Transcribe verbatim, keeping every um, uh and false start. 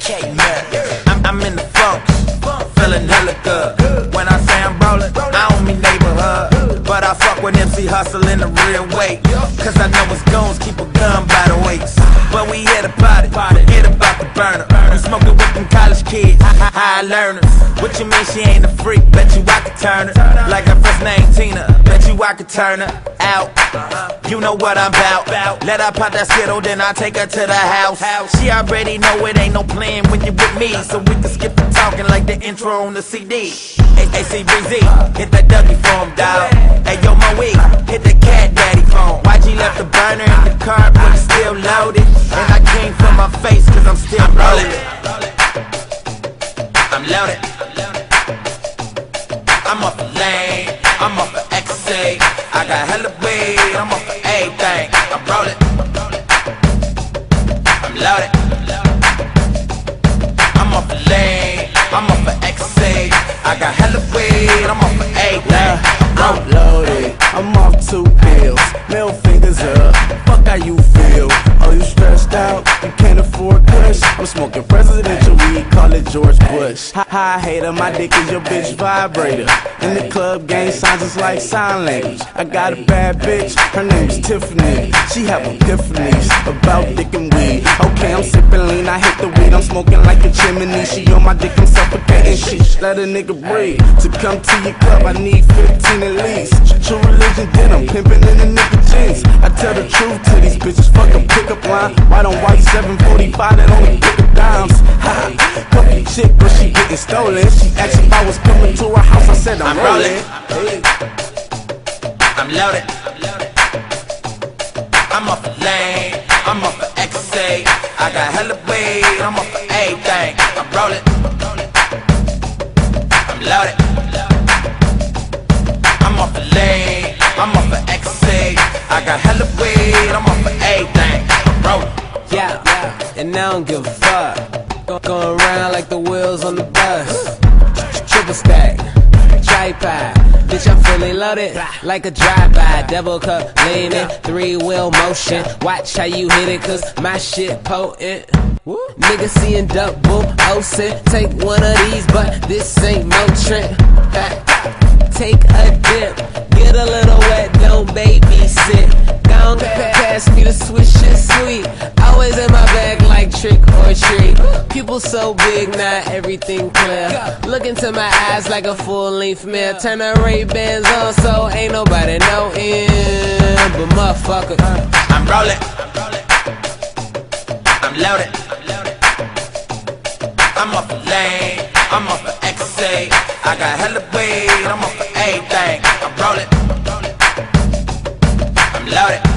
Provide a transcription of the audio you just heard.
I'm, I'm in the funk, feeling hella good. When I say I'm rollin', I don't mean neighborhood, but I fuck with M C Hustle in a real way. Cause I know it's goons keep a gun by the waist. But we here to party, forget about the burner. I'm smoking with them college kids, high learners. What you mean she ain't a freak? Bet you I could turn her. Like her first name Tina, bet you I could turn her out. You know what I'm about. Let her pop that Skittle, then I take her to the house. She already know it ain't no plan when you with me, so we can skip the talking like the intro on the C D. A C B Z, hit that Dougie phone, dawg. Hey yo, Moe, hit the Cat Daddy phone. Y G left the burner in the car, but it's still loaded. And I came from my face, cause I'm still rolling. I'm loaded. I'm off the lane, I'm off the X A. I got hella weed, I'm off of everything. I'm rolling. I'm loaded. I'm off the lane, I'm off of X A. I got hella weed, I'm off of everything. I'm loaded, I'm off two pills, middle fingers up. Fuck how you feel? Oh, you stressed out? You can't afford kush? I'm smoking presidential weed, call it George Bush. Hi, hater, my dick is your bitch vibrator. In the club, gang signs is like sign language. I got a bad bitch, her name's Tiffany. She have epiphanies about dick and weed. Okay, I'm sipping lean, I hit the weed, I'm smoking like a chimney. She on my dick, I'm suffocating. Shit, let a nigga breathe. To come to your club, I need fifteen at least. True religion, then I'm pimping in the nigga jeans. I tell the truth to these bitches, fuck a pickup line. White on white, seven forty-five, that only pick up dimes. Ha, couple chick, but she getting stolen. She asked if I was coming to her house, I said I'm, I'm rolling. Hey. I'm loaded. I'm off the lane, I'm off the X A. I got hella weed, I'm off of everything. I'm rolling. I'm loaded. I'm off the lane, I'm off the X A. I got hella weed, I'm off of everything. I'm rolling. Yeah, yeah, and I don't give a fuck. Go going around like the wheels on the bus. Triple stack, tripod. Bitch, I'm fully loaded like a drive-by. Double cup leaning, three-wheel motion. Watch how you hit it, cause my shit potent. Niggas seeing double ocean. Take one of these, but this ain't Motrin. Take a dip, get a little wet, don't babysit. Gon' pass me the swish shit sweet. Always in my bag like trick or treat. Pupils so big, not everything clear. Look into my eyes like a full-length mirror. Turn the Ray-Bans on so ain't nobody know in. But motherfucker, I'm rolling. I'm loaded. I'm off the lane, I'm off the X A. I got hella weed, I'm off of everything. I'm rolling. I'm loaded.